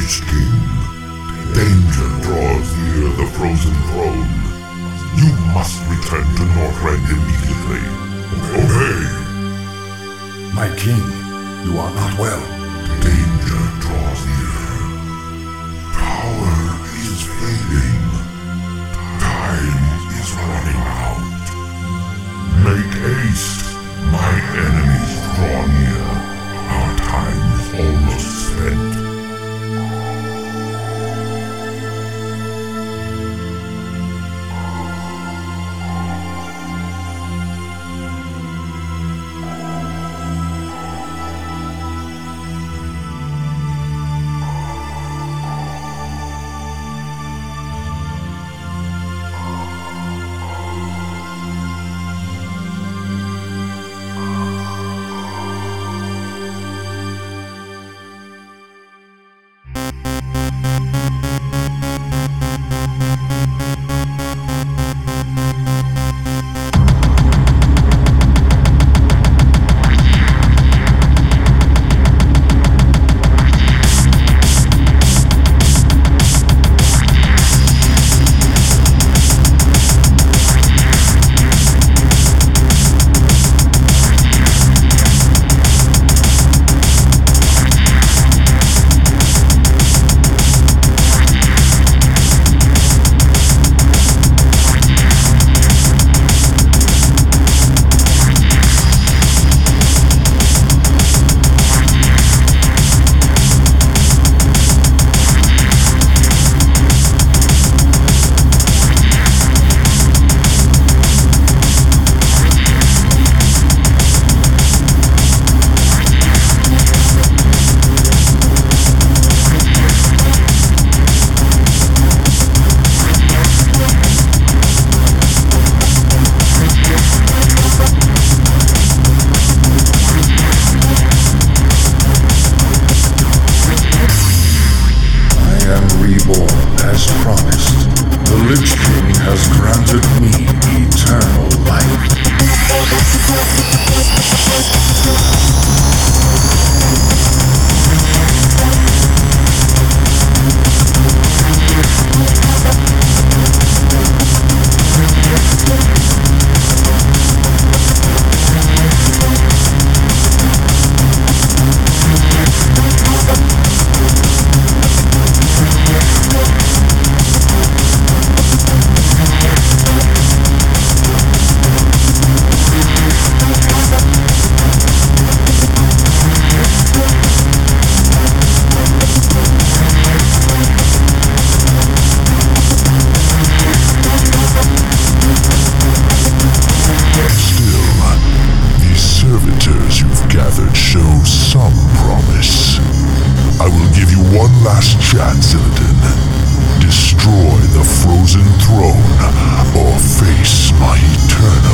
Lich King, danger draws near the frozen throne. You must return to Northrend immediately. Obey! My king, you are not well. Danger draws near. Power is fading. Time is running out. Make haste. My enemies draw near. Our time is almost spent. As promised, the Lich King has granted me eternal life. Show some promise. I will give you one last chance, Illidan. Destroy the frozen throne or face my eternal